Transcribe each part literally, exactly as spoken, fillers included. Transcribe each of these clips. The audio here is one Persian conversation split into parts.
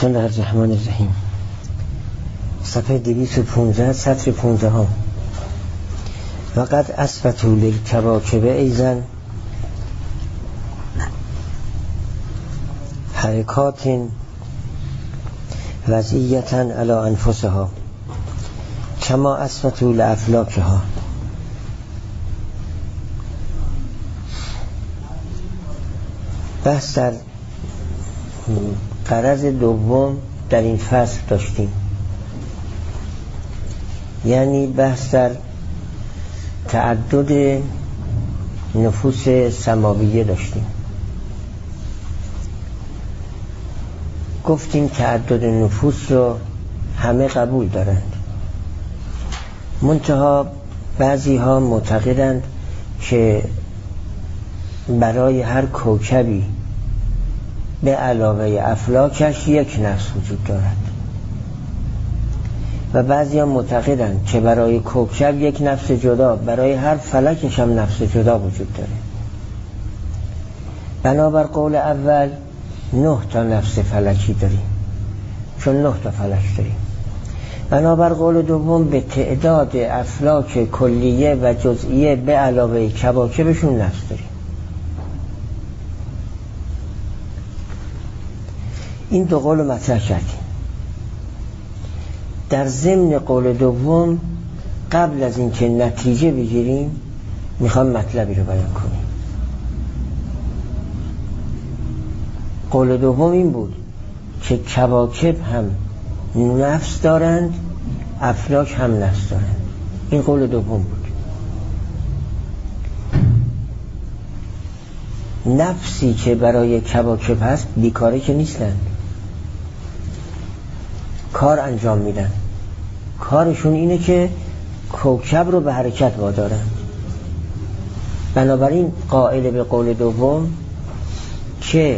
بسم الله الرحمن الرحیم. صفحه دویست و پانزده سطر پانزده ها. وقد اثبتوا للکواکب ایضا حرکات وضعیتا علی انفسها کما اثبتوا لافلاکها. بحث در غرض دوم در این فصل داشتیم، یعنی بحث در تعدد نفوس سماویه داشتیم. گفتیم تعدد نفوس رو همه قبول دارند، منتها بعضی ها معتقدند که برای هر کوکبی به علاوه افلاکش یک نفس وجود دارد و بعضی ها معتقدند که برای کوکب یک نفس جدا، برای هر فلکش هم نفس جدا وجود داره. بنابر قول اول نه تا نفس فلکی داریم، چون نه تا فلک داریم. بنابر قول دوم به تعداد افلاک کلیه و جزئیه به علاوه کواکبشون نفس داریم. این دو قول مطرح کردیم. در ضمن قول دوم قبل از اینکه نتیجه بگیریم میخوام مطلبی رو بیان کنیم. قول دوم این بود که کواکب هم نفس دارند، افلاک هم نفس دارند. این قول دوم بود. نفسی که برای کواکب هست بیکاره که نیستند، کار انجام میدن. کارشون اینه که کوکب رو به حرکت وادارن. بنابراین قائل به قول دوم که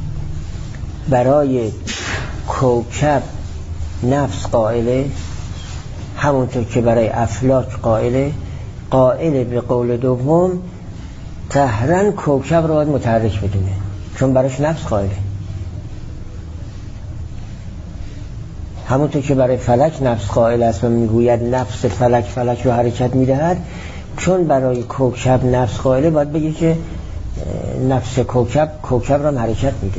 برای کوکب نفس قائله، همونطور که برای افلاک قائله. قائل به قول دوم قهرن کوکب رو باید متحرک بدونه، چون براش نفس قائله. همونطور که برای فلک نفس قائل است و میگوید نفس فلک فلک رو حرکت میدهد، چون برای کوکب نفس قائله باید بگه که نفس کوکب کوکب رو هم حرکت میده.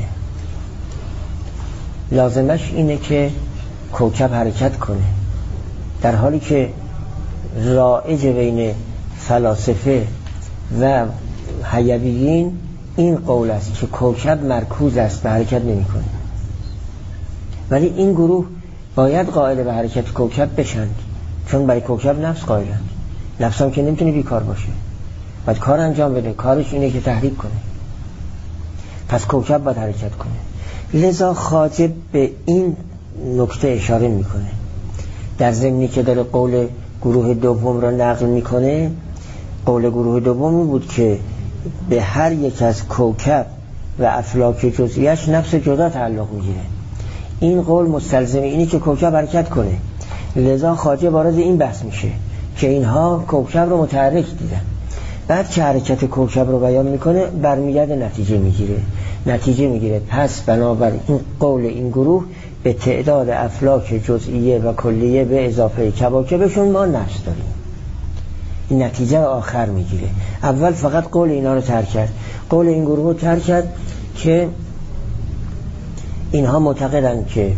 لازمش اینه که کوکب حرکت کنه، در حالی که رایج بین فلاسفه و حیویین این قول است که کوکب مرکوز است و حرکت نمی کنه. ولی این گروه باید قائل به حرکت کوکب بشند، چون برای کوکب نفس قائلند. نفس هم که نمیتونه بیکار باشه، باید کار انجام بده. کارش اینه که تحریک کنه، پس کوکب باید حرکت کنه. لذا خواجه به این نکته اشاره میکنه در ضمنی که داره قول گروه دوم را نقل میکنه. قول گروه دومی بود که به هر یک از کوکب و افلاک جزئیش نفس جدا تعلق میگیره. این قول مستلزم اینه که کوکب حرکت کنه. لذا خواجه وارد این بحث میشه که اینها کوکب رو متحرک دیدن. بعد که حرکت کوکب رو بیان میکنه برمیگرده نتیجه میگیره. نتیجه میگیره پس بنابر این قول این گروه به تعداد افلاک جزئیه و کلیه به اضافه کواکبشون ما نفس داریم. این نتیجه آخر میگیره. اول فقط قول اینا رو ترک کرد، قول این گروه رو ترک کرد که اینها معتقدند که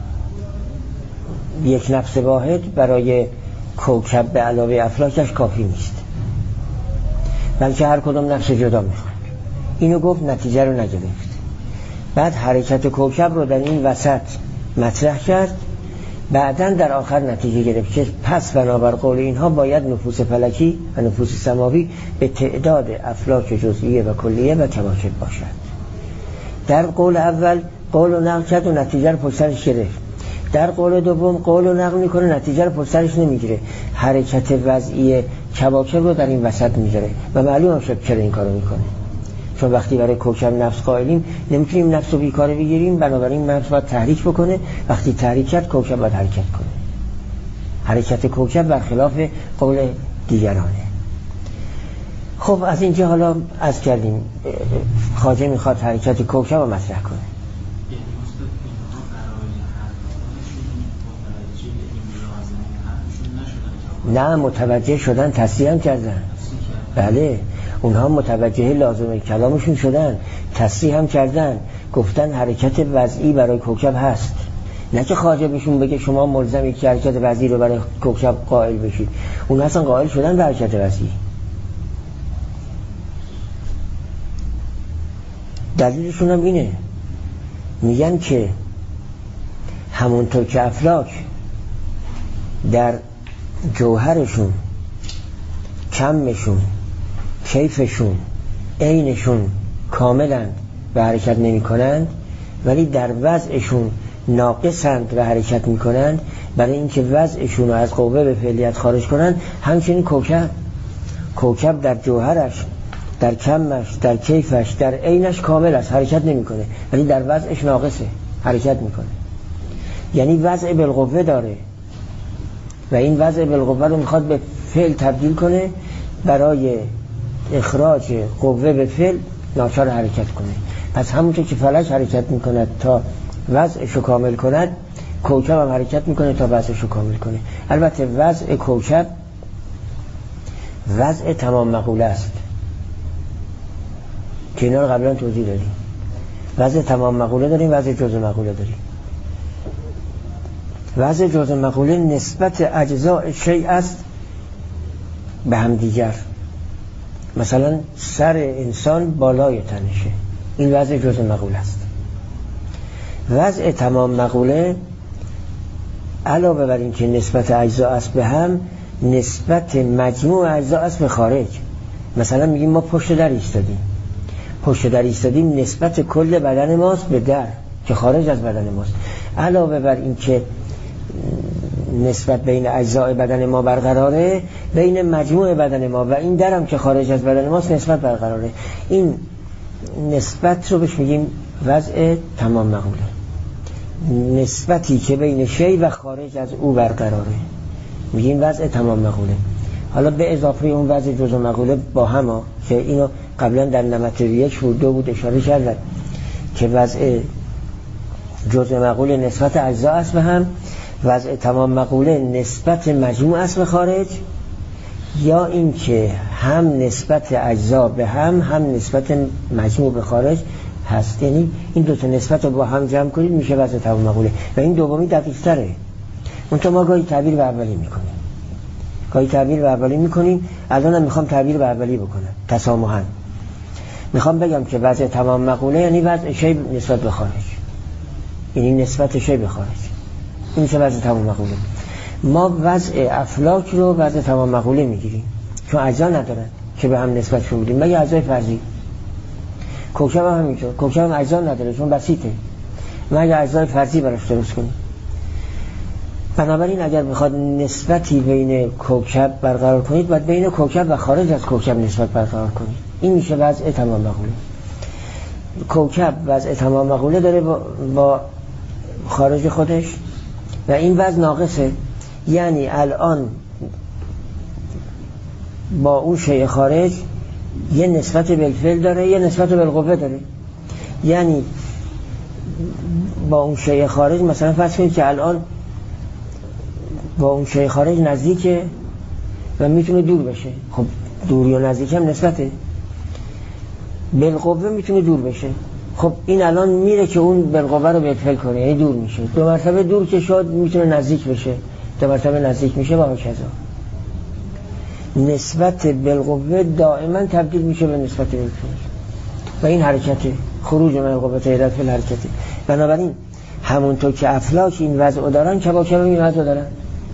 یک نفس واحد برای کوکب به علاوه افلاکش کافی نیست، بلکه هر کدام نفس جدا میخواد. اینو گفت، نتیجه رو نگرفت. بعد حرکت کوکب رو در این وسط مطرح کرد. بعداً در آخر نتیجه گرفت که پس بنابر قول اینها باید نفوس فلکی و نفوس سماوی به تعداد افلاک جزئیه و کلیه و کواکب باشد. در قول اول قول رو نقل کرد و نتیجه رو پشت سرش گرفت. در قول دوم قول رو نقل میکنه، نتیجه رو پشت سرش نمیگیره، حرکت وضعی کواکب رو در این وسط میذاره و معلوم شد چرا این کارو میکنه. چون وقتی برای کوکب نفس قائلیم نمیتونیم نفس رو بیکاره بگیریم، بنابراین نفس باید تحریک بکنه. وقتی تحریک کرد کوکب باید حرکت کنه. حرکت کوکب برخلاف قول دیگرانه. خب از اینجا حالا عرض کردیم خواجه میخواد حرکت کوکب رو مطرح کنه. نه متوجه شدن، تصحیح هم کردن. بله اونها متوجه لازمه کلامشون شدن، تصحیح هم کردن، گفتن حرکت وضعی برای کوکب هست. نه که خواجه بهشون بگه شما ملزمی که حرکت وضعی رو برای کوکب قائل بشید، اونها اصلا قائل شدن به حرکت وضعی. دلیلشون هم اینه، میگن که همونطور که افلاک در جوهرشون، کمشون، کیفشون، عینشون کاملند و حرکت نمی کنند، ولی در وضعشون ناقصند و حرکت می کنند، برای اینکه وضعشون رو از قوه به فعلیت خارج کنند. همچنین کوکب کوکب در جوهرش، در کمش، در کیفش، در عینش کامل است، حرکت نمی کنه، ولی در وضعش ناقصه، حرکت می کنه. یعنی وضع بالقوه داره و این وضع بالقوه رو میخواد به فعل تبدیل کنه، برای اخراج قوه به فعل ناچار حرکت کنه. پس همونطور که فلک حرکت میکند تا وضعش رو کامل کند، کوکب هم حرکت میکنه تا وضعش رو کامل کنه. البته وضع کوکب وضع تمام مقوله است که اینا رو قبلا توضیح دادیم. وضع تمام مقوله داریم، وضع جزء مقوله داریم. وضع جزء مقوله نسبت اجزاء شیء است به هم دیگر. مثلا سر انسان بالای تنشه، این وضع جزء مقوله است. وضع تمام مقوله علاوه بر این که نسبت اجزا است به هم، نسبت مجموع اجزا است به خارج. مثلا میگیم ما پشت در ایستادیم، پشت در ایستادیم نسبت کل بدن ماست به در که خارج از بدن ماست. علاوه بر این که نسبت بین اجزای بدن ما برقراره، بین مجموع بدن ما و این درم که خارج از بدن ماست نسبت برقراره. این نسبت رو بهش میگیم وضع تمام مقوله، نسبتی که بین شی و خارج از او برقراره، میگیم وضع تمام مقوله. حالا به اضافه اون وضع جزء مقوله با هم ها، که اینو قبلا در نمطه یک و دو بود اشاره کردن که وضع جزء مقوله نسبت اجزا است به هم، وضع تمام مقوله نسبت مجموع است به خارج، یا این که هم نسبت اجزا به هم هم نسبت مجموع به خارج هست. یعنی این دو تا نسبت رو با هم جمع کنید میشه وضع تمام مقوله. و این دومی دقیق تره. اونطور ما گاهی تعبیر به اولی میکنیم گاهی تعبیر به اولی میکنیم الان هم میخوام تعبیر به اولی بکنم تسامحاً. میخوام بگم که وضع تمام مقوله یعنی وضع شی نسبت به خارج، یعنی نسبت شی به خارج، این میشه وضع تمام مقوله. ما وضع افلاک رو وضع تمام مقوله میگیریم چون اجزا ندارن که به هم نسبت شون بدیم، مگه اجزای فرضی. کوکب هم همینطور، کوکب هم اجزا نداره چون بسیطه، مگه اجزای فرضی براش درست کنیم. بنابراین اگر بخواد نسبتی بین کوکب برقرار کنید باید بین کوکب و خارج از کوکب نسبت برقرار کنید. این میشه وضع تمام مقوله. کوکب وضع تمام مقوله داره با, با خارج خودش و این وضع ناقصه، یعنی الان با اون شیء خارج یه نسبت بالفعل داره، یه نسبت بالقوه داره. یعنی با اون شیء خارج مثلا فرض کنید که الان با اون شیء خارج نزدیکه و میتونه دور بشه. خب دوری و نزدیک هم نسبته. بالقوه میتونه دور بشه. خب این الان میره که اون بالقوه رو بالفعل کنه، یعنی دور میشه. دو مرتبه دور که شد میتونه نزدیک بشه، دو مرتبه نزدیک میشه و هکذا. نسبت بالقوه دائما تبدیل میشه به نسبت بالفعل و این حرکت خروج من القوه الى الفعل حرکته. بنابراین همونطور که افلاک این وضع دارن کواکب این وضع دارن.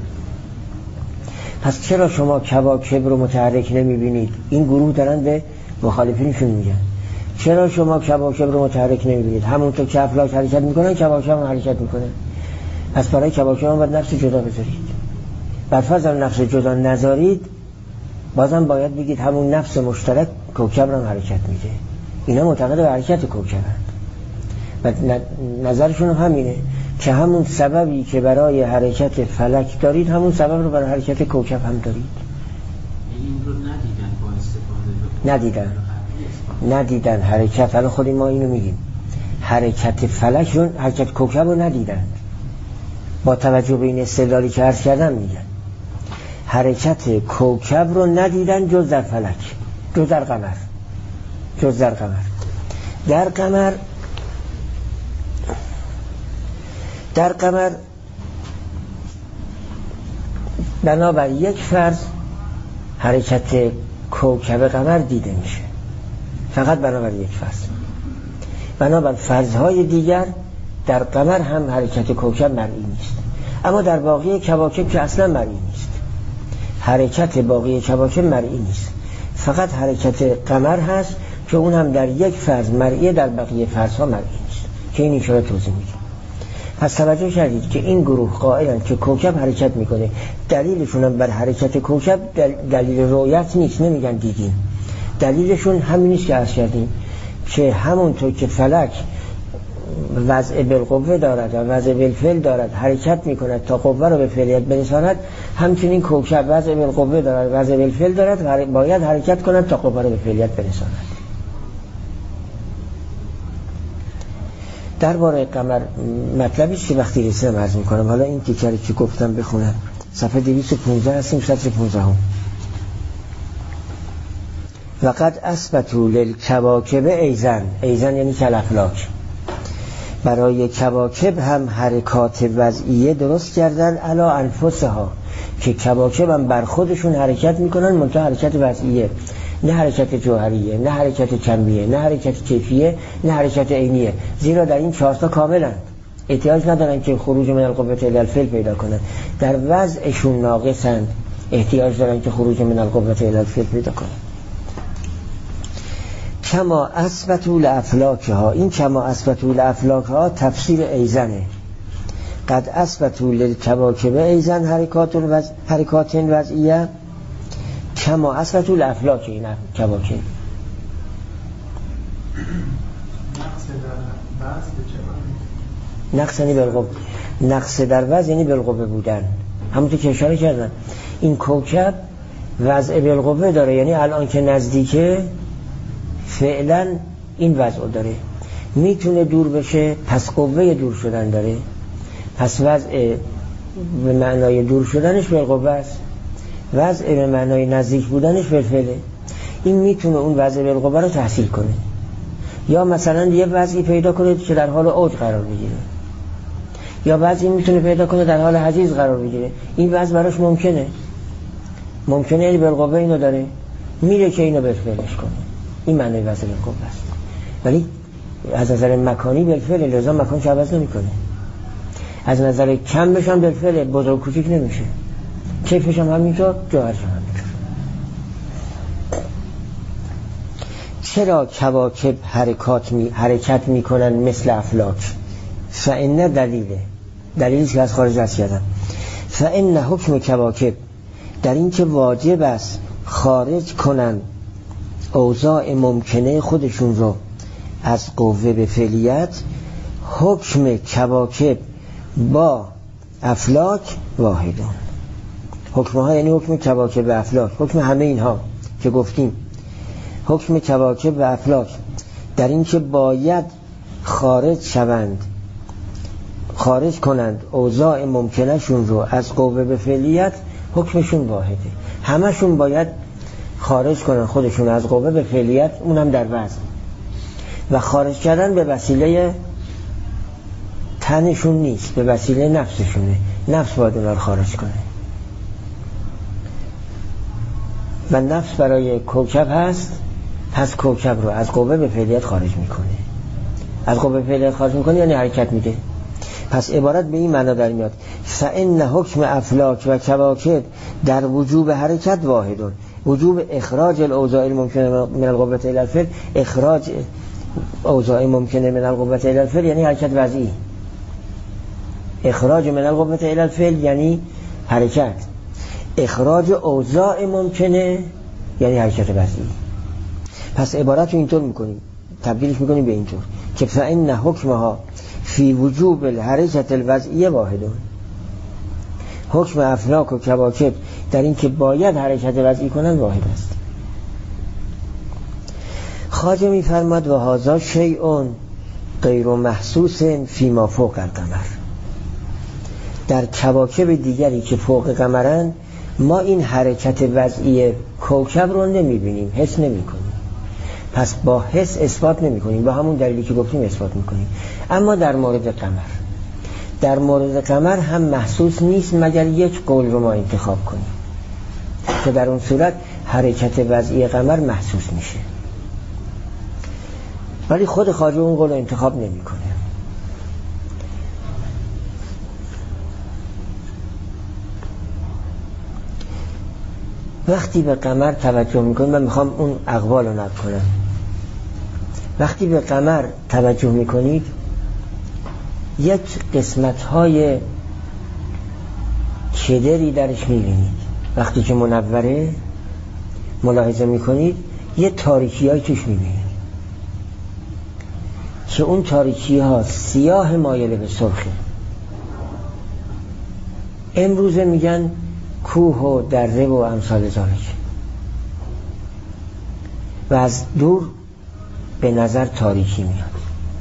پس چرا شما کواکب رو متحرک نمیبینید؟ این گروه دارن به مخالفینشون میگن چرا شما کواکب رو متحرک نمیبینید؟ همونطور که افلاک حرکت میکنن کواکب هم حرکت میکنن. پس برای کواکب هم باید نفس جدا بذارید. بعد فرض نفس جدا نذارید بازم باید بگید همون نفس مشترک کوکب رو هم حرکت میده. اینا معتقد به حرکت کوکب و نظرشون همینه که همون سببی که برای حرکت فلک دارید همون سبب رو برای حرکت کوکب هم دارید. این رو ندیدن با استفاده ندیدن ندیدن حرکت. الان خودی ما اینو میگیم حرکت فلک رو، حرکت کوکب رو ندیدن. با توجه به این استدلالی که عرض کردم میگن حرکت کوکب رو ندیدن جز در فلک، جز در قمر، جز در قمر. در قمر در قمر بنابر یک فرض حرکت کوکب قمر دیده میشه، فقط بنابر یک فرض. بنابر فرضهای دیگر در قمر هم حرکت کوکب مرئی نیست، اما در باقی کواکب که اصلا مرئی نیست. حرکت باقی کواکب مرئی نیست، فقط حرکت قمر هست که اون هم در یک فرض مرئی، در بقیه فرضها مرئی نیست که این اشاره توضیح میده. پس توجه کردید که این گروه قائلن که کوکب حرکت میکنه، دلیلشون هم بر حرکت کوکب دل دلیل رؤیت نیست، نمیگن دیدیم. دلیلشون همین نیست که عرض کردیم که همونطور که فلک وضع بالقوه دارد و وضع بالفعل دارد، حرکت میکند تا قوه رو به فعلیت برساند، همچنین کوکب وضع بالقوه دارد، وضع بالفعل دارد و باید حرکت کند تا قوه رو به فعلیت برساند. درباره قمر مطلبی که وقتی رسیدم عرض میکنم. حالا این تیکری که گفتم بخونم، صفحه دویست و پانزده هستیم، سطر پانزده هم. وقد اثبتوا للکواکب ایزن، ایزن یعنی کالافلاک، برای کواکب هم حرکات وضعیه درست کردن علی انفسها، که کواکب هم بر خودشون حرکت میکنن، منتها حرکت وضعیه، نه حرکت جوهریه، نه حرکت کمیه، نه حرکت کیفیه، نه حرکت عینیه. زیرا در این چهارتا کاملا احتیاج ندارن که خروج من القوة الی الفعل پیدا کنن، در وضعشون ناقصند، احتیاج دارن که خروج من القوة الی الفعل پیدا کنن. کما اثبتوا لافلاکها، این کما اثبتوا لافلاکها تفسیر ایزنه. قد اثبتوا للکواکب ایزن حرکات وضع حرکات وضعیه، کما اثبتوا لافلاک این کواکب. نقص یعنی بالقوه، نقص در وضع یعنی بالقوه بودن، همونطور که اشاره کردن این کوکب وضع بالقوه داره، یعنی الان که نزدیکه فعلا این وضع داره، میتونه دور بشه، پس قوه دور شدن داره، پس وضع به معنای دور شدنش بالقوه است، وضع به معنای نزدیک بودنش بالفعله. این میتونه اون وضع بالقوه رو تحصیل کنه، یا مثلا یه وضعی پیدا کنه که در حال اوج قرار بگیره، یا وضعی میتونه پیدا کنه در حال حضیض قرار بگیره. این وضع براش ممکنه، ممکنه یعنی بالقوه اینو داره، میره که اینو بالفعلش کنه، این معنی وضع بالقوه است. ولی از نظر مکانی بالفعل، لذا مکان که عوض نمیکنه. از نظر کم بشم بالفعل، بزرگ کوچیک نمیشه، کیفش هم همینطور، جوهرش هم همینطور. چرا کواکب حرکات می حرکت میکنن مثل افلاک؟ فإن دلیله، دلیلی که از خارج از کردم، فإن حکم کواکب در این که واجب است خارج کنن اوضاع ممکنه خودشون رو از قوه به فعلیت، حکم کواکب با افلاک واحدون. حکمها یعنی حکم کواکب و افلاک، حکم همه اینها که گفتیم، حکم کواکب و افلاک در این که باید خارج شوند، خارج کنند اوضاع ممکنه شون رو از قوه به فعلیت، حکمشون واحده. همشون باید خارج کنن خودشون از قوه به فعلیت، اونم در وضع، و خارج کردن به وسیله تنشون نیست، به وسیله نفسشونه، نفس باید اونا رو خارج کنه. و نفس برای کوکب هست، پس کوکب رو از قوه به فعلیت خارج میکنه. از قوه به فعلیت خارج میکنه یعنی حرکت میده. پس عبارت به این معنا در میاد فإن حکم افلاک و کواکب در وجوب حرکت واحدون، وجوب اخراج الاوضاع الممکنه من القوة الی الفعل، اخراج اوضاع ممکنه من القوة الی الفعل یعنی حرکت وضعی، اخراج من القوة الی الفعل یعنی حرکت، اخراج اوضاع ممکنه یعنی حرکت وضعی. پس عبارت رو اینطور میکنیم، تبدیلش میکنیم به اینطور که فإن حکمها فی وجوب الحرکت الوضعیه واحدون، حکم افلاک و کواکب در این که باید حرکت وضعی کنند واحد است. خواجه میفرماد و هذا شیء غیر محسوس فیما فوق القمر، در کواکب دیگری که فوق قمرن ما این حرکت وضعی کوکب رو نمیبینیم، حس نمی کنیم، پس با حس اثبات نمی کنیم، با همون دلیلی که گفتیم اثبات می کنیم. اما در مورد قمر در مورد قمر هم محسوس نیست مگر یک قول رو ما انتخاب کنیم که در اون صورت حرکت وضعی قمر محسوس میشه، ولی خود خواجه اون قول رو انتخاب نمی کنه. وقتی به قمر توجه میکنید، من میخوام اون اقوال رو نقل کنم، وقتی به قمر توجه میکنید یک قسمت های کدری درش میبینید. وقتی که منوره ملاحظه میکنید یه تاریکی های توش میبینید که اون تاریکی ها سیاه مایل به سرخه. امروزه میگن کوه و دره و امثال ذالک و از دور به نظر تاریکی میاد.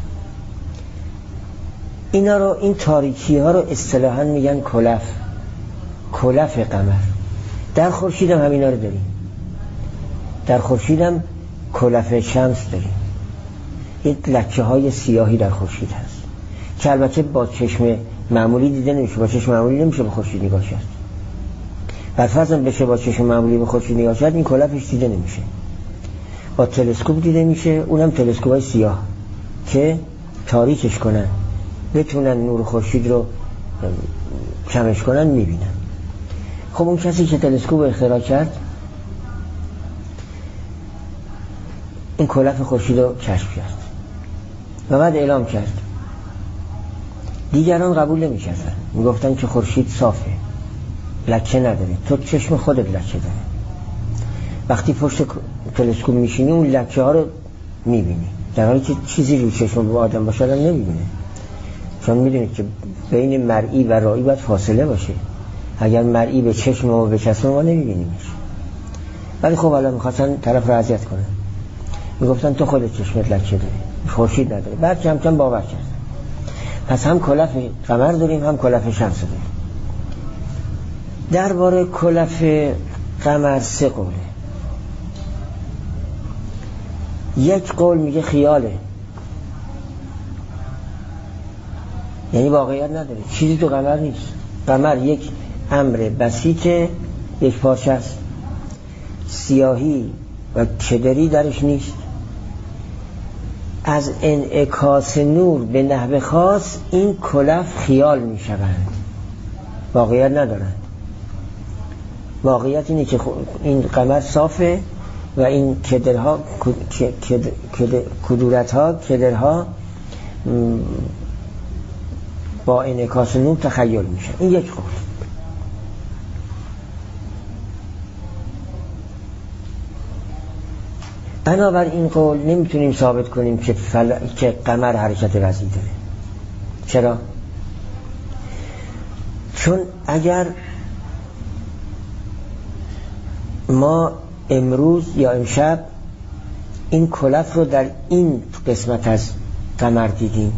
اینا رو، این تاریکی ها رو اصطلاحاً میگن کلف، کلف قمر. در خورشید هم همینا رو داریم، در خورشید هم کلف شمس داریم، این لکه های سیاهی در خورشید هست که البته با چشم معمولی دیده نمیشه، با چشم معمولی نمیشه به خورشید نگاه کرد. بر فرض بشه با چشم معمولی به خورشید نگاه کرد، این کلفش دیده نمیشه، با تلسکوپ دیده میشه، اونم تلسکوپ های سیاه که تاریکش کنن بتونن نور خورشید رو کمش کنن میبینن. خب اون کسی که تلسکوپ اختراع کرد این کلف خورشید رو کشف کرد و بعد اعلام کرد. دیگران قبول نمی کردن، می گفتن که خورشید صافه، لکه نداره، تو چشم خودت لکه داره. وقتی پشت تلسکوپ میشینی اون لکه ها رو میبینی، در حالی که چیزی رو چشم با آدم باشه آدم نمیبینه، چون میدونید که بین مرئی و رایی باید فاصله باشه. اگر مرئی به چشم ما به چشم ما نمیبینیمش. ولی خب الان میخواستن طرف رو اذیت کنن، میگفتن تو خودت چشمت لکه داری، خورشید نداره. بعد کم کم باور کردن. پس هم کلف قمر داریم هم کلف شمس داریم. درباره کلف قمر سه قوله. یک قول میگه خیاله، یعنی واقعیت نداره، چیزی تو قمر نیست. قمر یک امر بسیطه، یک پارچه است، سیاهی و کدری درش نیست. از انعکاس نور به نحو خاص این کلف خیال می شوند، واقعیت ندارند. واقعیت اینه که این قمر صافه و این کدرها کدورتها کدرها با انعکاس نور تخیل میشه. این یک قول. بنابر این قول نمیتونیم ثابت کنیم که, فل... که قمر حرکت وضعی داره. چرا؟ چون اگر ما امروز یا امشب این کلف رو در این قسمت از قمر دیدیم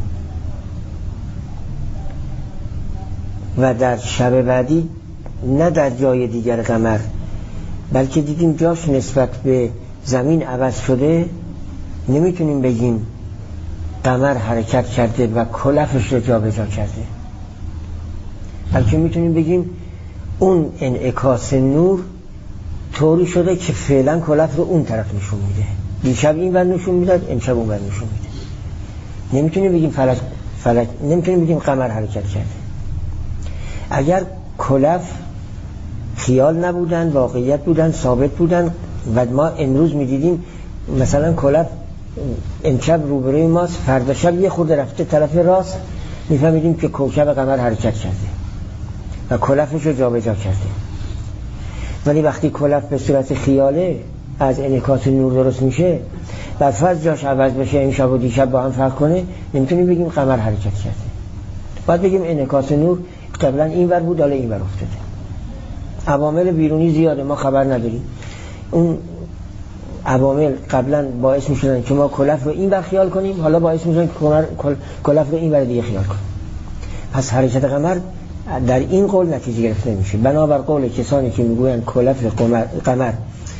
و در شب بعدی نه در جای دیگر قمر بلکه دیدیم جاش نسبت به زمین عوض شده، نمیتونیم بگیم قمر حرکت کرده و کلفش رو جا به جا کرده، بلکه میتونیم بگیم اون انعکاس نور طوری شده که فعلا کلف رو اون طرف نشون میده، دیشب این ور نشون میداد امشب اون ور نشون میده. نمیتونیم بگیم فلک فلک نمیتونیم بگیم قمر حرکت کرده. اگر کلف خیال نبودن، واقعیت بودن، ثابت بودن و ما امروز میدیدیم مثلا کلف امشب روبروی ماست، فردا شب یه خورده رفته طرف راست، میفهمیدیم که کوکب قمر حرکت کرده و کلفش رو جا به جا کرده. ولی وقتی کلف به صورت خیاله از انعکاس نور درست میشه، بر فرض جاش عوض بشه، امشب و دیشب با هم فرق کنه، نمیتونیم بگیم قمر حرکت کرده. باید بگیم انعکاس نور قبلا این ور بود حالا این ور افتاده. عوامل بیرونی زیاده، ما خبر نداریم. اون عوامل قبلا باعث میشدن که ما کلف رو این ور خیال کنیم، حالا باعث میشدن که کلف رو این ور دیگه خیال کنیم. پس حرکت قمر در این قول نتیجه گرفته نمیشه. بنابر قول کسانی که میگویند کلف قمر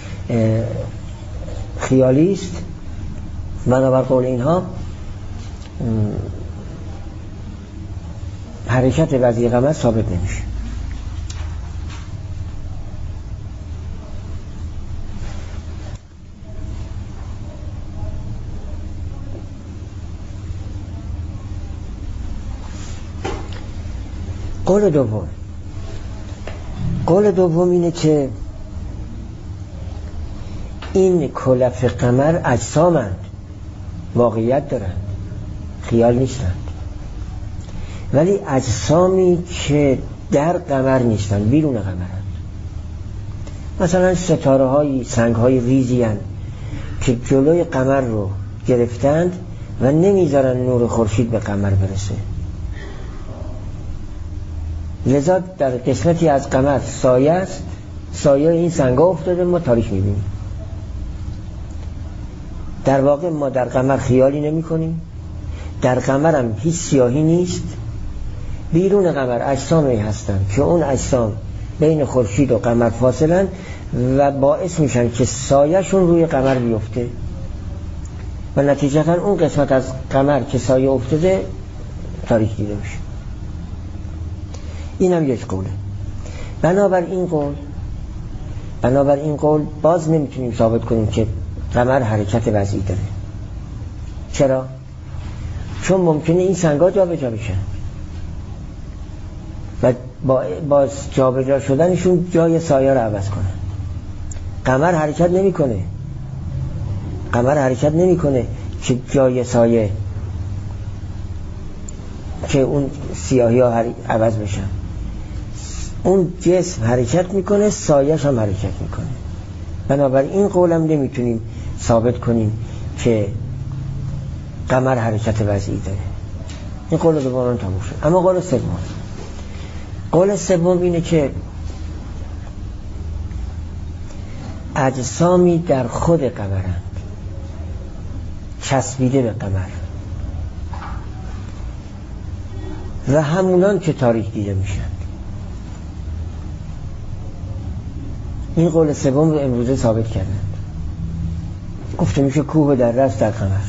خیالی است، بنابر قول اینها حرکت وضعی قمر ثابت نمیشه. قول دوم قول دوم اینه که این کلف قمر اجسامند، واقعیت دارند، خیال نیستند، ولی اجسامی که در قمر نیستند، بیرون قمرند. مثلا ستاره های سنگ های ریزی هستند که جلوی قمر رو گرفتند و نمیذارن نور خورشید به قمر برسه، لذا در قسمتی از قمر سایه است، سایه این سنگا افتاده، ما تاریک میبینیم. در واقع ما در قمر خیالی نمی کنیم، در قمر هم هیچ سیاهی نیست. بیرون قمر اجسامی هستند که اون اجسام بین خورشید و قمر فاصلن و باعث میشن که سایه‌شون روی قمر بیفته و نتیجتا اون قسمت از قمر که سایه افتاده تاریک دیده میشه. این هم یک قوله. بنابر این قول بنابر این قول باز نمیتونیم ثابت کنیم که قمر حرکت وضعی داره. چرا؟ چون ممکنه این سنگا جا به جا بشن و با, با جا به جا شدنشون جای سایه رو عوض کنن. قمر حرکت نمیکنه قمر حرکت نمیکنه که جای سایه که اون سیاهی ها عوض بشن. اون جسم حرکت میکنه، سایه‌ش هم حرکت میکنه. بنابراین این قولم نمیتونیم ثابت کنیم که قمر حرکت وضعی داره. این قول دوم تموم شد. اما قول سوم قول سوم اینه که اجسامی در خود قمرند، چسبیده به قمر و همونان که تاریک دیده میشن. این قول سوم رو امروزه ثابت کردن. گفته میشه کوه در رأس در قمر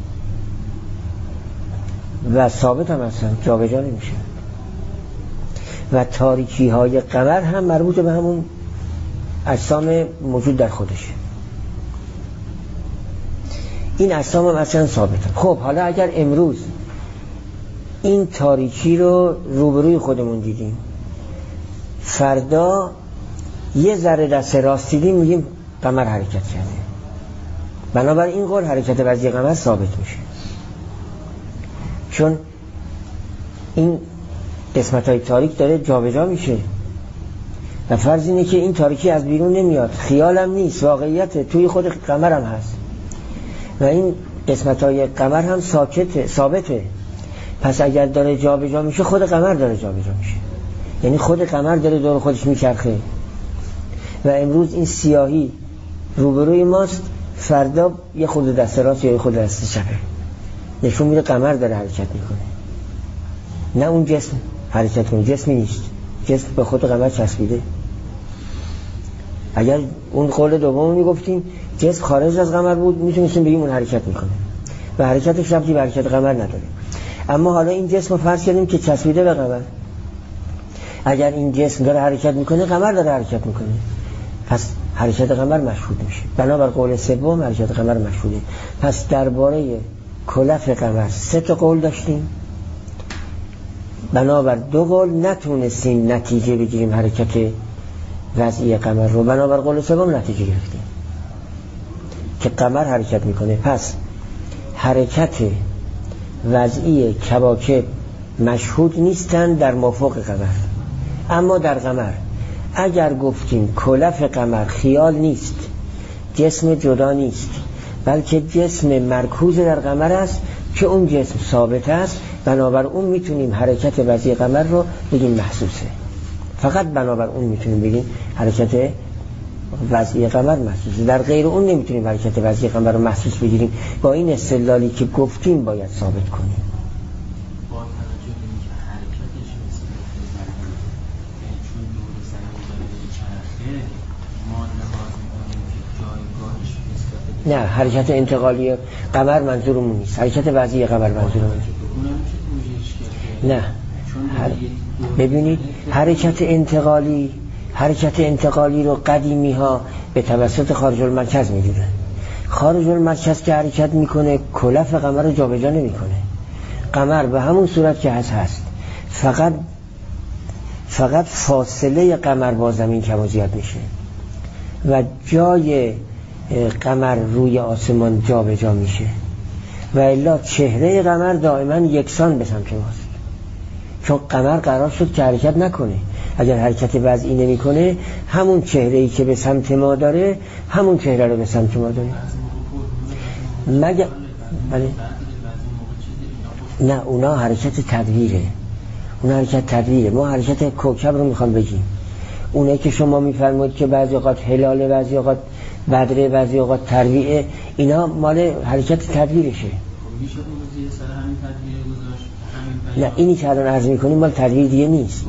و ثابت هم هستن، جا به جا نمیشه و تاریکی های قمر هم مربوط به همون اجسام موجود در خودشه. این اجسام هم اصلا ثابتن. خب حالا اگر امروز این تاریکی رو روبروی خودمون دیدیم، فردا یه ذره دست راست دیدیم، میگیم قمر حرکت کرده. بنابراین این قول حرکت وضعی قمر ثابت میشه، چون این قسمت های تاریک داره جا به جا میشه و فرض اینه که این تاریکی از بیرون نمیاد، خیال هم نیست، واقعیت توی خود قمر هم هست و این قسمت های قمر هم ساکته، ثابته. پس اگر داره جا به جا میشه، خود قمر داره جا به جا میشه، یعنی خود قمر داره دور خودش میچرخه و امروز این سیاهی روبروی ماست، فردا یه خود دست راست یا یه خود دست چپه، نشون میده قمر داره حرکت میکنه، نه اون جسم حرکت کنه. جسمی نیست، جسم به خود قمر چسبیده. اگر اون قول دوم میگفتیم جسم خارج از قمر بود، میتونستیم بگیم اون حرکت میکنه و حرکتش ربطی به حرکت قمر نداره. اما حالا این جسم رو فرض کردیم که چسبیده به قمر. اگر این جسم داره حرکت میکنه، قمر داره حرکت میکنه، پس حرکت قمر مشهود میشه. بنابر قول سوم حرکت قمر مشهوده. پس درباره کلف قمر سه تا قول داشتیم. بنابر دو قول نتونستیم نتیجه بگیریم حرکت وضعی قمر رو، بنابر قول سوم نتیجه گرفتیم که قمر حرکت میکنه. پس حرکت وضعی کواکب مشهود نیستن در مافوق قمر. اما در قمر اگر گفتیم کلف قمر خیال نیست، جسم جدا نیست، بلکه جسم مرکوز در قمر است که اون جسم ثابت است، بنابر اون میتونیم حرکت وضعی قمر رو بگیم محسوسه. فقط بنابر اون میتونیم بگیم حرکت وضعی قمر محسوسه. در غیر اون نمیتونیم حرکت وضعی قمر رو محسوس بگیریم. با این استدلالی که گفتیم باید ثابت کنیم. نه حرکت انتقالی قمر منظورمون نیست، حرکت وضعی قمر منظورمون نه. هر... ببینید حرکت انتقالی حرکت انتقالی رو قدیمی ها به توسط خارج المرکز میدونن. خارج المرکز که حرکت میکنه کلف قمر رو جابجا نمیکنه. قمر به همون صورت که هست هست، فقط فقط فاصله قمر با زمین کم و زیاد میشه و جای قمر روی آسمان جابجا میشه و الا چهره قمر دائما یکسان به سمت ماست، چون قمر قرار شد که حرکت نکنه. اگر حرکت وضعی نمی کنه همون چهره‌ای که به سمت ما داره همون چهره رو به سمت ما داره. مگه بله نه، اونا حرکت تدویره، اونا حرکت تدویره. ما حرکت کوکب رو میخوام بگیم. اونه که شما میفرمایید که بعضی اوقات هلاله، بعضی اوقات بدره، بعضی اوقات ترویعه، اینا مال حرکت تدویرشه. نه اینی که الان عرض میکنیم مال تدویر دیگه نیست.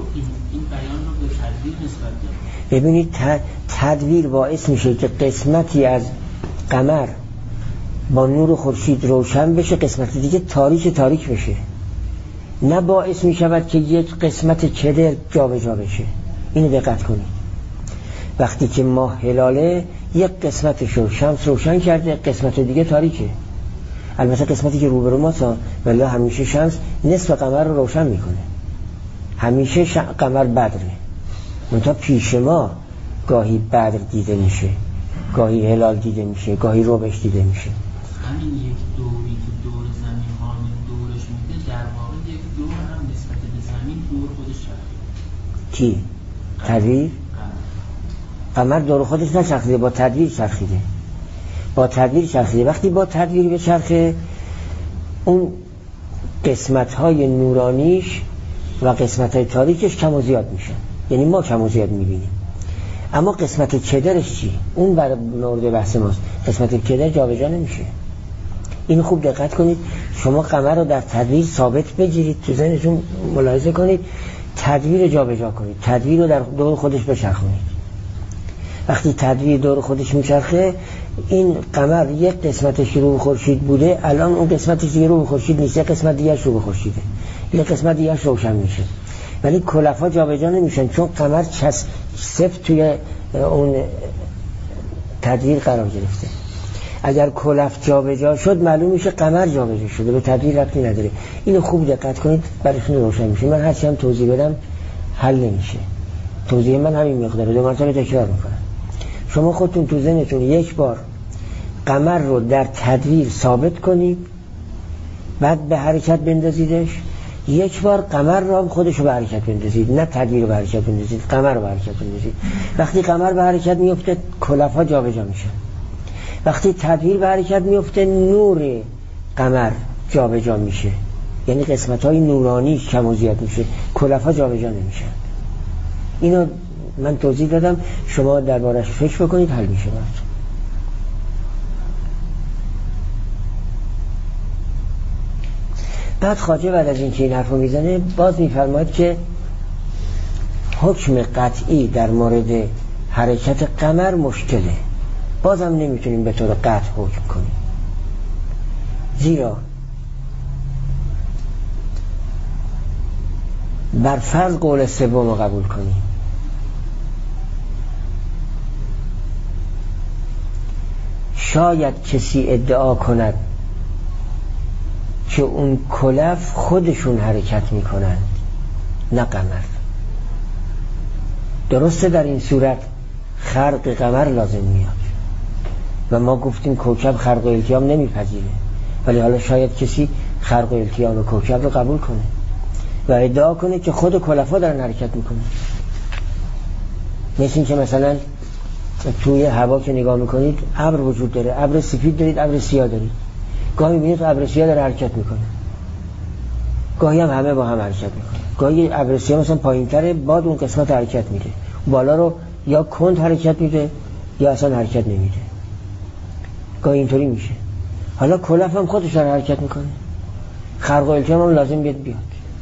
ببینید تدویر باعث میشه که قسمتی از قمر با نور خورشید روشن بشه، قسمت دیگه تاریک تاریک بشه. نه باعث میشود که یک قسمت کدر جا به جا بشه. اینو دقت کنید. وقتی که ماه هلاله یک قسمتش رو شمس روشن کرده، قسمت دیگه تاریکه. البته قسمتی که روبرو ماست، ولی همیشه شمس نصف قمر رو روشن میکنه. همیشه ش... قمر بدره. منتها پیش ما گاهی بدر دیده میشه، گاهی هلال دیده میشه، گاهی روبش دیده میشه. همین یک دوری که دور زمین حامل دورش میده، در واقع یک دور هم نسبت به زمین دور خودش چرخیده. کی؟ تدویر؟ قمر دور خودش نچرخیده، با تدویر چرخیده. با تدویر چرخیده. وقتی با تدویر به چرخه، اون قسمت‌های نورانیش و قسمت‌های تاریکش کم و زیاد میشن، یعنی ما کم و زیاد میبینیم. اما قسمت کدرش چی؟ اون بر مورد بحث ماست. قسمت کدر جابجا نمیشه. این خوب دقت کنید. شما قمر رو در تدویر ثابت بگیرید، تو ذهنتون ملاحظه کنید، تدویر جابجا کنید، تدویر رو در دور خودش بچرخونید. وقتی تدویر دور خودش میچرخه، این قمر یک قسمتش رو به خورشید بوده، الان اون قسمتش دیگه رو به خورشید نیست، یک قسمت دیگه رو به خورشیده، یک قسمت دیگه روشن میشه. ولی کلفا جابجا نمیشن، چون قمر چس صفر توی اون تدویر قرار گرفته. اگر کلف جابجا شد معلوم میشه قمر جابجا شده، به تدویر ربطی نداره. اینو خوب دقت کنید، براتون روشن میشه. من هرچی هم توضیح بدم حل نمیشه. توضیح من همین مقداره، دو مرتبه تکرار میکنم. شما خودتون تو ذهنتون یک بار قمر رو در تدویر ثابت کنید، بعد به حرکت بندازیدش. یک بار قمر رو خودش رو به حرکت بندازید، نه تدویر رو به حرکت بندازید، قمر رو به حرکت بندازید. وقتی قمر به حرکت میفته کلف‌ها جابجا میشن. وقتی تدویر به حرکت میفته نور قمر جابجا میشه، یعنی قسمت‌های نورانیش کم و زیاد میشه، کلف‌ها جابجا نمیشن. اینو من توضیح دادم، شما دربارش فکر بکنید، حل میشه براتون. بعد خواجه بعد از این که این حرف رو میزنه باز میفرماید که حکم قطعی در مورد حرکت قمر مشکله، بازم نمیتونیم به طور قطع حکم کنیم، زیرا بر فرض قول سوم رو قبول کنیم. شاید کسی ادعا کند که اون کلف خودشون حرکت میکنن، نه قمر. درسته در این صورت خرق قمر لازم میاد و ما گفتیم کوکب خرق و التیام نمیپذیره، ولی حالا شاید کسی خرق و التیام و کوکب رو قبول کنه و ادعا کنه که خود کلفا دارن حرکت میکنن. مثل این که مثلا توی هوا که نگاه میکنید ابر وجود داره، ابر سفید دارید، ابر سیاه دارید. گاهی میبینید ابر سیاه داره حرکت میکنه، گاهی هم همه با هم حرکت میکنه. گاهی ابر سیاه مثلا پایین‌تره، بعد اون قسمت حرکت میده، بالا رو یا کند حرکت میده یا اصلا حرکت نمیده. گاهی اینطوری میشه. حالا کلف هم خودش داره حرکت میکنه، خرق و التیام هم لازم بیاد بیاد.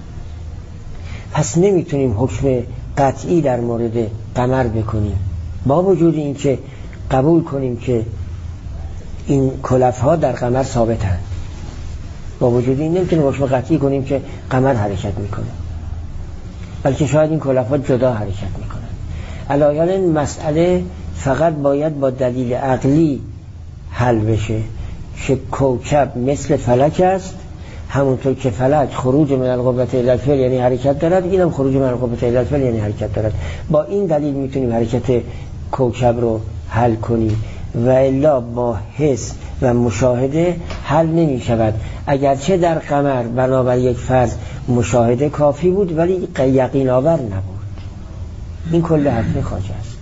پس نمیتونیم حکم قطعی در مورد قمر بکنیم، با وجود این که قبول کنیم که این کلف ها در قمر ثابتند. با وجود این نمیتونیم حکم قطعی کنیم که قمر حرکت میکنه، بلکه شاید این کلف ها جدا حرکت میکنن. علایال این مسئله فقط باید با دلیل عقلی حل بشه که کوکب مثل فلک است، همونطور که فلک خروج من القوة الی الفعل یعنی حرکت دارد، اینم خروج من القوة الی الفعل یعنی حرکت دارد. با این دلیل میتونیم حرکت کوکب رو حل کنیم و الا با حس و مشاهده حل نمی شود. اگرچه در قمر بنابر یک فرض مشاهده کافی بود ولی یقین آور نبود. این کل حرف خواجه است.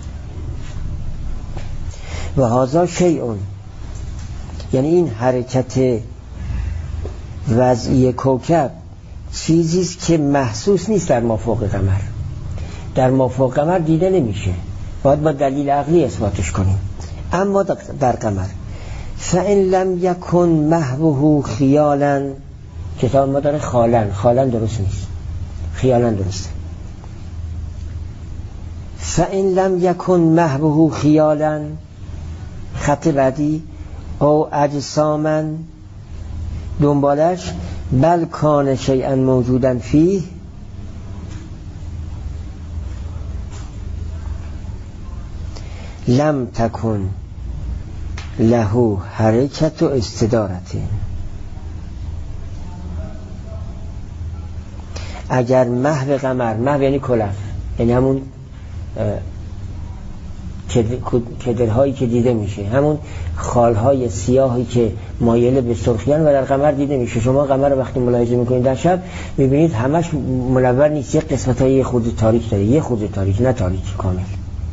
و هذا شیء، یعنی این حرکت وضعی کوکب چیزی است که محسوس نیست در مافوق قمر. در مافوق قمر دیده نمیشه، باید با دلیل عقلی اثباتش کنیم. اما در قمر فإن لم یکن محوه خیالا، کتاب ما داره خالا، خالا درست نیست، خیالا درسته. فإن لم یکن محوه خیالا، خط بعدی، او اجساما، دنبالش بل کان شیئا موجودا فیه، لم تکن له حرکت و استدارت. اگر محو قمر، محو یعنی کلف، یعنی همون کدرهایی که دیده میشه، همون خالهای سیاهی که مایل به سرخیان و در قمر دیده میشه. شما قمر رو وقتی ملاحظه میکنید در شب میبینید همش منور نیست، یک قسمت‌های یه خورده تاریک داره، یه خورده تاریک، نه تاریک کامل.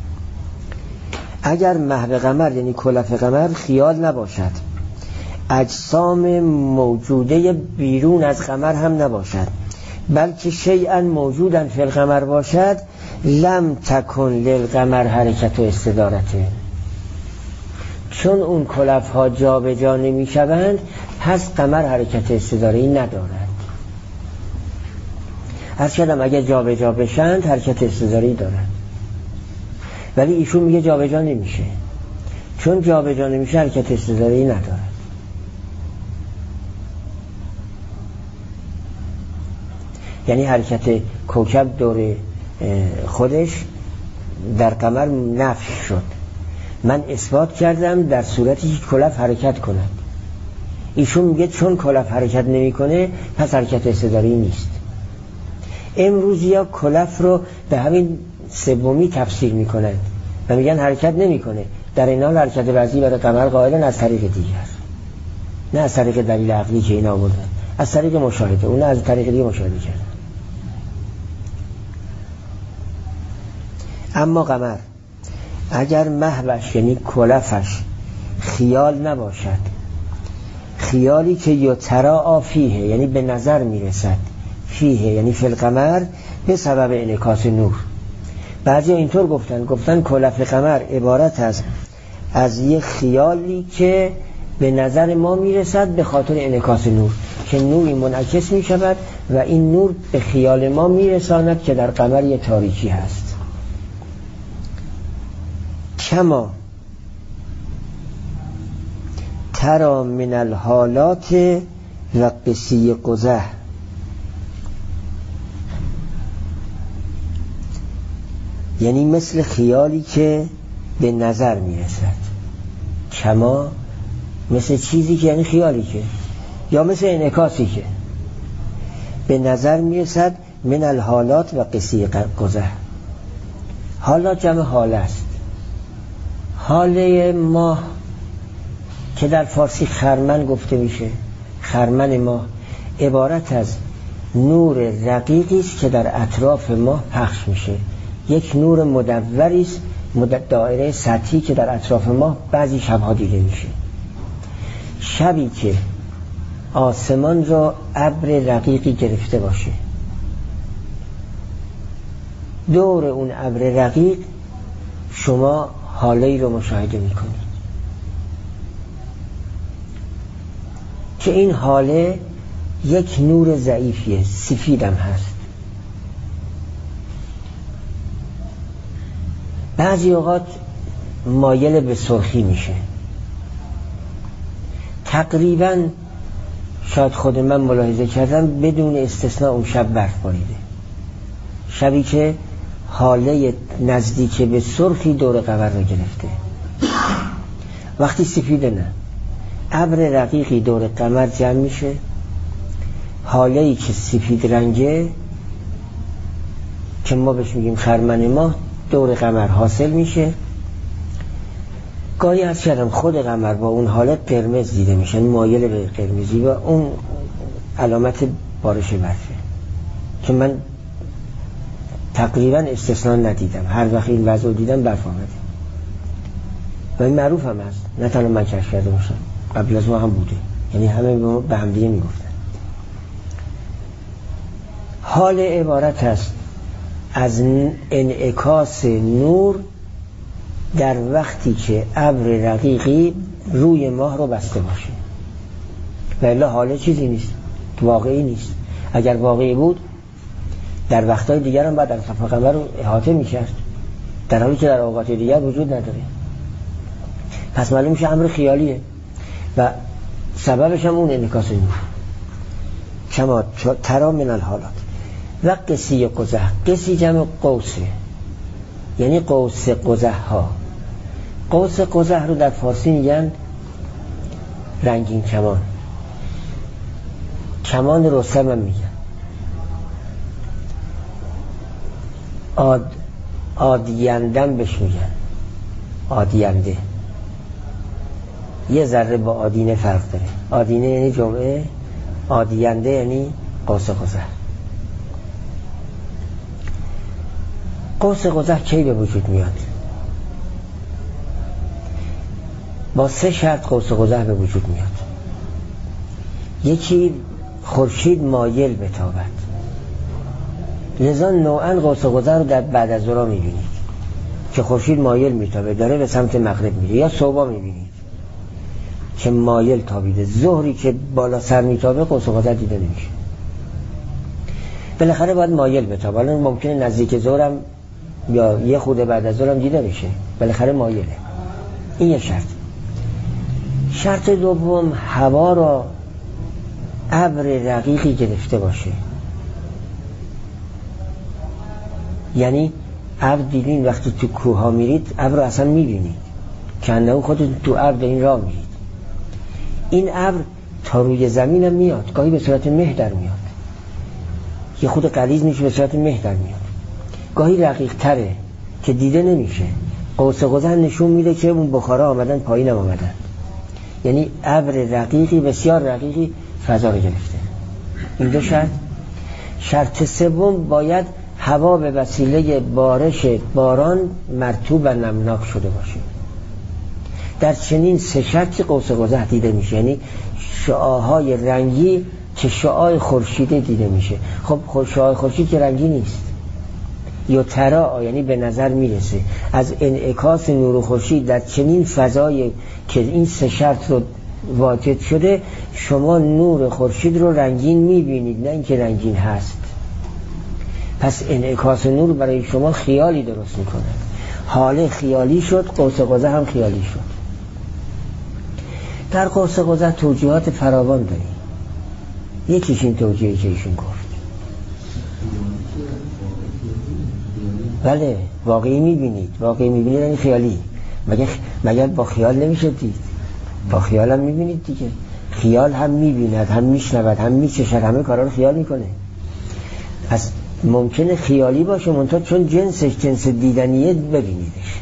اگر محو قمر یعنی کلف قمر خیال نباشد، اجسام موجوده بیرون از قمر هم نباشد، بلکه شیئا موجودا فی القمر باشد، لم تکن للقمر حرکت و استدارته. چون اون کلف ها جا به جا نمی شوند، پس قمر حرکت استداره‌ای ندارد. هرچند اگر جا به جا بشند حرکت استداره‌ای دارد، ولی ایشون میگه جا به جا نمیشه. چون جا به جا نمیشه حرکت استداره‌ای ندارد. یعنی حرکت کوکب دور خودش در قمر نفی شد. من اثبات کردم در صورتی که کلف حرکت کند. ایشون میگه چون کلف حرکت نمیکنه پس حرکت استداره‌ای نیست. امروزیا کلف رو به همین سومی تفسیر میکنن و میگن حرکت نمیکنه، در این حال حرکت وضعی برای قمر قائلن از طریق دیگر، نه از طریق دلیل عقلی که اینا آوردن، از طریق مشاهده. اون از طریق دیگه مشاهده کردن. اما قمر اگر محوش یعنی کلفش خیال نباشد، خیالی که یترا فیه یعنی به نظر میرسد، فیه یعنی فی القمر، به سبب انعکاس نور. بعضی اینطور گفتن گفتن کلف قمر عبارت است از یک خیالی که به نظر ما میرسد به خاطر انعکاس نور، که نوری منعکس میشود و این نور به خیال ما میرساند که در قمر یه تاریکی هست. کما ترا من الحالات و قسی قزح، یعنی مثل خیالی که به نظر میرسد. کما مثل چیزی که یعنی خیالی که، یا مثل انعکاسی که به نظر میرسد، من الحالات و قسی قزح. حالات جمع حال است. حاله ماه که در فارسی خرمن گفته میشه، خرمن ماه عبارت از نور رقیقی است که در اطراف ماه پخش میشه. یک نور مدوری است، دایره سطحی که در اطراف ماه بعضی شبها دیده میشه. شبی که آسمان را ابر رقیقی گرفته باشه، دور اون ابر رقیق شما حاله‌ای رو مشاهده میکنید که این حاله یک نور ضعیفیه، سفیدم هست. بعضی اوقات مایل به سرخی میشه، تقریبا شاید خود من ملاحظه کردم بدون استثناء اون شب برف باریده، شبی که حاله نزدیک به سرخی دور قمر رو گرفته. وقتی سفیده نه، ابر رقیقی دور قمر جمع میشه، حاله‌ای که سفید رنگه که ما بهش میگیم خرمن ماه دور قمر حاصل میشه. گاهی از کردم خود قمر با اون حالت قرمز دیده میشه، مایل به قرمزی و اون علامت بارش برفه که من تقریبا استثناء ندیدم. هر وقت این وضع رو دیدم برف آمده و این معروف هم هست، نه تنها من کشف کرده باشم، قبل از ما هم بوده، یعنی همه به ما به همدیگه میگفتن. حال عبارت است از انعکاس نور در وقتی که ابر رقیقی روی ماه رو بسته باشه. ولی حاله چیزی نیست، واقعی نیست. اگر واقعی بود در وقتهای دیگر هم بعد ارتفاع قمر رو احاطه میکرد، در حالی که در اوقات دیگر وجود نداره. پس معلوم میشه امر خیالیه و سببش هم اون انعکاس نور. کما ترا من الحالات. و قسی قزح، قسی جمع قوسه، یعنی قوس قزح ها. قوس قزح رو در فارسی میگن رنگین کمان، کمان رستم هم میگن. آد آدیندم بهش میگن، آدینده. یه ذره با آدینه فرق داره. آدینه یعنی جمعه، آدینده یعنی قوس قزح. قوس قزح کی به وجود میاد؟ با سه شرط قوس قزح به وجود میاد. یکی خورشید مایل بتابد، لذا نوعا قوس قزح رو در بعد از ظهر میبینید که خورشید مایل میتابه، داره به سمت مغرب میره، یا صبح میبینید که مایل تابیده. ظهری که بالا سر میتابه قوس قزح دیده نمیشه، بالاخره باید مایل بتابه. حالا ممکنه نزدیک ظهرم یا یه خود بعد از ظهرم دیده بشه، بالاخره مایله. این یه شرط. شرط دوم هوا را ابر رقیقی گرفته باشه، یعنی ابر دیدین وقتی تو کوه ها میرید ابر رو اصلا میبینید که انه خودتون تو ابر دارین راه میرید. این ابر تا روی زمین هم میاد، گاهی به صورت مه در میاد، یه خود غلیظ میشه به صورت مه در میاد، گاهی رقیق تره که دیده نمیشه. قوس قزح نشون میده که اون بخارا آمدن پایین هم آمدن، یعنی ابر رقیقی بسیار رقیقی فضا رو گرفته. این دو شرط. شرط سوم باید هوا به وسیله بارش باران مرطوب و نمناک شده باشه. در چنین سه شرطی قوس قزح دیده میشه، یعنی شعاعهای رنگی که شعاع خورشیده دیده میشه. خب شعاع خورشید که رنگی نیست، یا ترا یعنی به نظر میرسه از انعکاس نور خورشید در چنین فضای که این سه شرط رو واجد شده، شما نور خورشید رو رنگین میبینید، نه اینکه رنگین هست. پس انعکاس نور برای شما خیالی درست میکنه، حال خیالی شد، قوس قزح هم خیالی شد. در قوس قزح توجیهات فراوان داریم. یکیش این توجیهی که ایشون گفت، بله واقعی میبینید، واقعی میبینید یعنی خیالی. مگر مگر با خیال نمیشه دید؟ با خیال هم میبینید دیگه. خیال هم میبیند، هم میشنود، هم میچشد، همه کارا رو خیال میکنه. پس ممکنه خیالی باشه منتها چون جنسش جنس دیدنیه ببینیدش.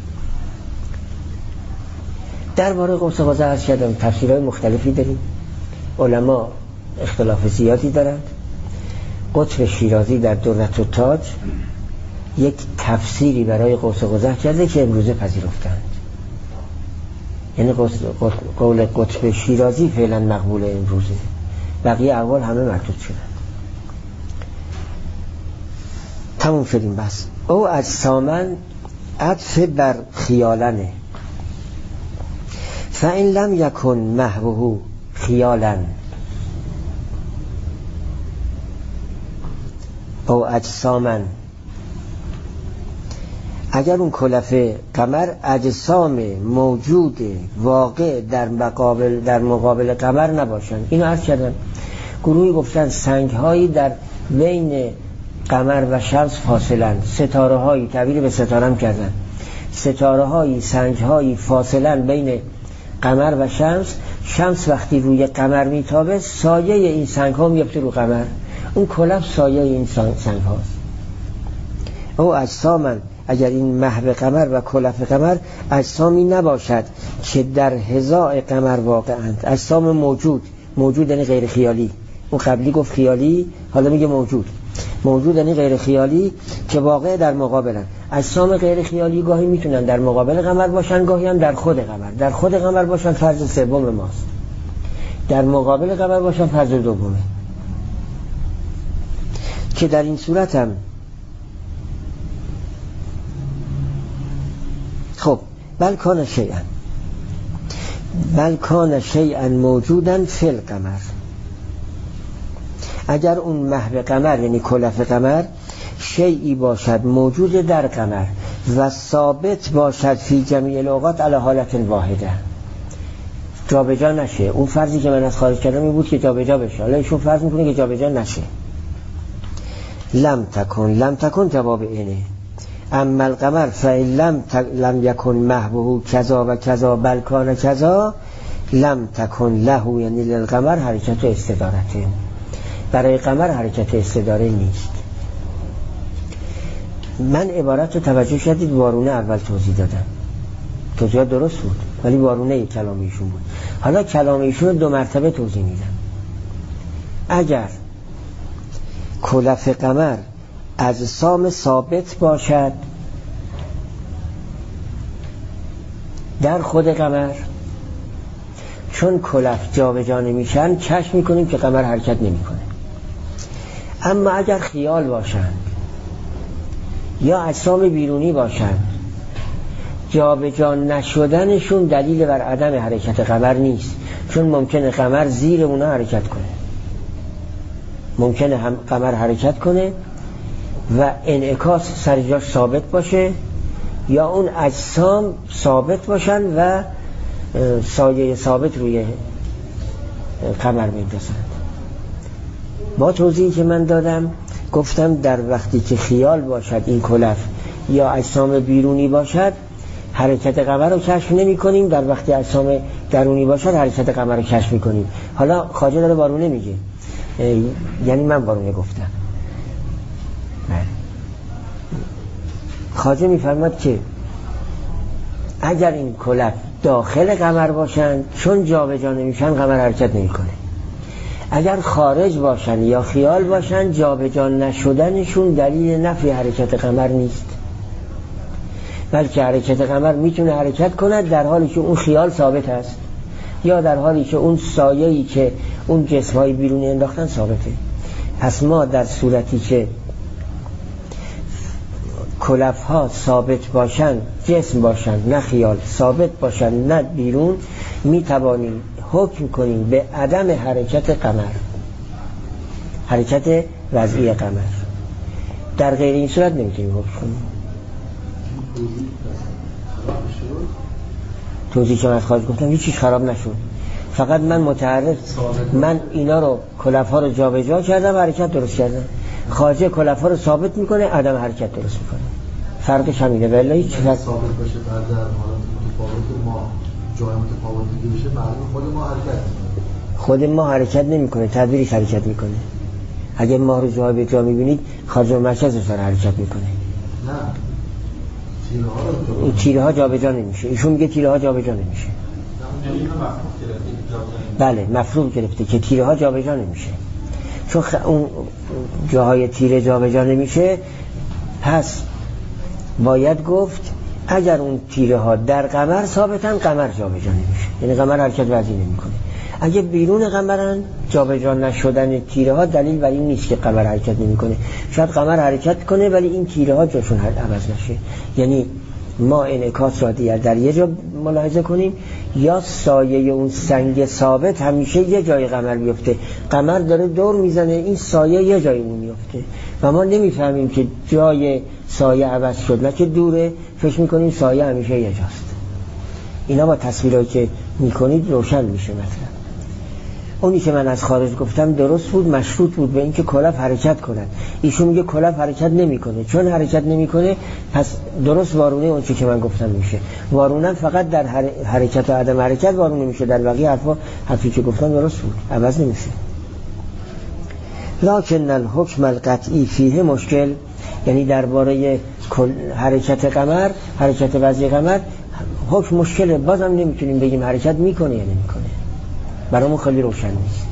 درباره قوس قزح عرض کردم تفسیرهای مختلفی داریم، علما اختلاف زیادی دارند. قطب شیرازی در درة التاج یک تفسیری برای قوس قزح کرده که امروزه پذیرفتند، یعنی قول قطب شیرازی فعلا مقبول امروزه، بقیه اول همه مردود شدند. تموم شدیم. بس او اجسامن عطف بر خیالنه، فإن لم یکن محوه خیالا او اجسامن. اگر اون کلف قمر اجسام موجود واقع در مقابل در مقابل قمر نباشن. اینو عرض کردم. گروهی گفتن سنگ هایی در بین قمر و شمس فاصلن، ستاره هایی، تعبیر به ستاره هم کردن، ستاره هایی، سنگ هایی فاصلن بین قمر و شمس. شمس وقتی روی قمر میتابه سایه این سنگ ها میفته رو قمر، اون کلف سایه این سنگ هاست. او اجسامن، اگر این محو قمر و کلف قمر اجسامی نباشد که در هزاع قمر واقعند، اجسام موجود، موجود یعنی غیر خیالی، اون قبلی گفت خیالی حالا میگه موجود، موجود یعنی غیر خیالی که واقع در مقابلن. اجسام غیر خیالی گاهی میتونن در مقابل قمر باشن، گاهی هم در خود قمر. در خود قمر باشن فرض سوم ماست، در مقابل قمر باشن فرض دومه، که در این صورت هم خب بل کان شیئا بل کان شیئا موجودا فی القمر. اگر اون محو قمر یعنی کلف قمر شیئی باشد موجود در قمر و ثابت باشد فی جمیع الاوقات علی حالت واحده، جابجا نشه. اون فرضی که من از خارج کردم این بود که جابجا بشه، حالا ایشون فرض میکنه که جابجا نشه. لم تکن، لم تکن جواب اینه. اما القمر فإن لم لم یکن محوه کذا و کذا بل کان کذا لم تکن له، یعنی للقمر حرکت و استدارته، برای قمر حرکت استداره نیست. من عبارت رو توجه کردید، وارونه اول توضیح دادم، توضیحات درست بود ولی وارونه کلام ایشون بود. حالا کلام ایشون رو دو مرتبه توضیح میدم. اگر کلف قمر اجسام ثابت باشد در خود قمر، چون کلف جابجا نمیشن کشف میکنیم که قمر حرکت نمیکنه. اما اگر خیال باشند یا اجسام بیرونی باشند، جابجا نشدنشون دلیل بر عدم حرکت قمر نیست، چون ممکنه قمر زیر اونا حرکت کنه، ممکنه هم قمر حرکت کنه و انعکاس سر جاش ثابت باشه، یا اون اجسام ثابت باشن و سایه ثابت روی قمر میندازند. با توضیحی که من دادم گفتم در وقتی که خیال باشد این کلف یا اجسام بیرونی باشد حرکت قمر رو کشف نمی کنیم، در وقتی اجسام درونی باشد حرکت قمر رو کشف می کنیم. حالا خواجه داره وارونه میگه، یعنی من وارونه گفتم. خواجه میفرماد که اگر این کلف داخل قمر باشند، چون جابجا نمیشن قمر حرکت نمیکنه. اگر خارج باشن یا خیال باشن، جابجا نشدنشون دلیل نفی حرکت قمر نیست، بلکه حرکت قمر میتونه حرکت کند در حالی که اون خیال ثابت است یا در حالی که اون سایه‌ای که اون جسم‌های بیرونی انداختن ثابته. پس ما در صورتی که کلف ها ثابت باشن، جسم باشن نه خیال، ثابت باشن نه بیرون، می توانیم حکم کنیم به عدم حرکت قمر، حرکت وضعی قمر. در غیر این صورت نمیتونیم حکم کنیم. توضیح که من از خارج گفتم هیچ چیز خراب نشد، فقط من متعرض من اینا رو کلف ها رو جابجا کردم، حرکت درست کردم. خواجه کلف ها رو ثابت میکنه، عدم حرکت درست میکنه. فرقش همینه. ولی هیچ چیز ثابت باشه بعد در حالت متفاوت ما جای متفاوتی بشه، معلومه خود ما حرکت میکنه. خود ما حرکت نمیکنه، تدبیرش حرکت میکنه. اگه ما رو جای به جا میبینید، خارج و مرکزش داره حرکت میکنه. نه تیره ها رو این تیره ها جابجا نمیشه. ایشون میگه تیره ها جابجا نمیشه. بله مفروض گرفته که تیره ها جابجا نمیشه، چون خ... اون جاهای تیره جابجا نمیشه. پس باید گفت اگر اون تیره ها در قمر ثابتن، قمر جابجا نمیشه، یعنی قمر حرکت وضعی نمیکنه. اگه بیرون قمرن، جابجا نشدن تیره ها دلیل بر این نیست که قمر حرکت نمیکنه. شاید قمر حرکت کنه ولی این تیره ها جاشون عوض نشه، یعنی ما انعکاس را دیگر در یه جا ملاحظه کنیم یا سایه اون سنگ ثابت همیشه یه جای قمر بیفته. قمر داره دور میزنه، این سایه یه جای اون میفته و ما نمیفهمیم که جای سایه عوض شد، نه که دوره، فکر میکنیم سایه همیشه یه جاست. اینا با تصویرهایی که میکنید روشن میشه. مثلا اونی که من از خارج گفتم درست بود، مشروط بود به اینکه کلف حرکت کند. ایشون میگه کلف حرکت نمیکنه، چون حرکت نمیکنه پس درست وارونه اون چی که من گفتم میشه. وارونه فقط در حرکت و عدم حرکت وارونه میشه، در بقیه حرفا حرفی که گفتم درست بود، عوض نمیشه. لکن الحکم القطعی فیه مشکل، یعنی درباره حرکت قمر، حرکت وضعی قمر حکم مشکله، بازم نمیتونیم بگیم حرکت میکنه یا نمیکنه، برامون خیلی روشن نیست.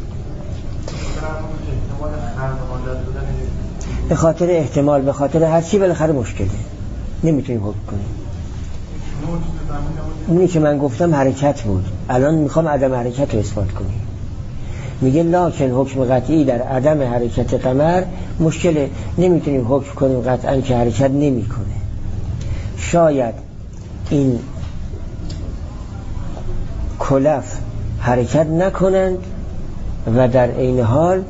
به خاطر احتمال، به خاطر هر چی بالاخره مشکله، نمیتونیم حکم کنیم. اونی که من گفتم حرکت بود، الان میخوام عدم حرکت رو اثبات کنیم. میگه لکن حکم قطعی در عدم حرکت قمر مشکله، نمیتونیم حکم کنیم قطعا که حرکت نمیکنه. شاید این کلف حرکت نکنند و در عین حال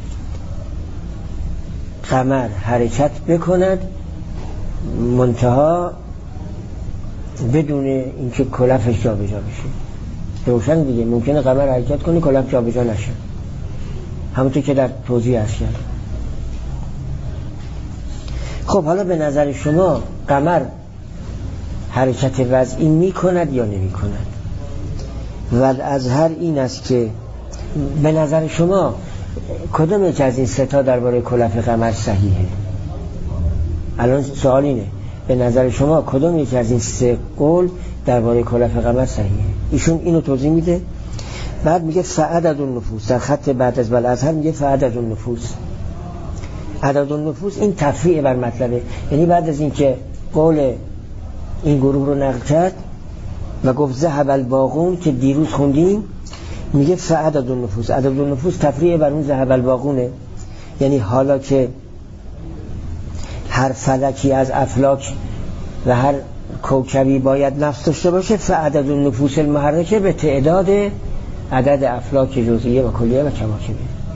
قمر حرکت بکند، منتها بدون اینکه کلفش جا بجا بشه. روشن دیگه، ممکنه قمر حرکت کنه کلف جا بجا نشه، همونطور که در توضیح هست کرد. خب حالا به نظر شما قمر حرکت وضعی می کند یا نمی کند؟ و الازهر این است که به نظر شما کدام یک از این سه تا درباره کلف قمر صحیحه؟ الان سوال اینه، به نظر شما کدام یک از این سه قول درباره کلف قمر صحیحه؟ ایشون اینو توضیح میده. بعد میگه فعدد النفوس، در خط بعد از الازهر میگه فعدد النفوس. عدد النفوس این تفریع بر مطلبه، یعنی بعد از اینکه قول این گروه رو نقل کرد و گفت ذهب الباقون که دیروز خوندیم، میگه فعدد النفوس. عدد النفوس تفریع بر اون ذهب الباقونه، یعنی حالا که هر فلکی از افلاک و هر کوکبی باید نفس داشته باشه، فعدد النفوس المحرکه به تعداد عدد افلاک جزئیه و کلیه و کواکبه.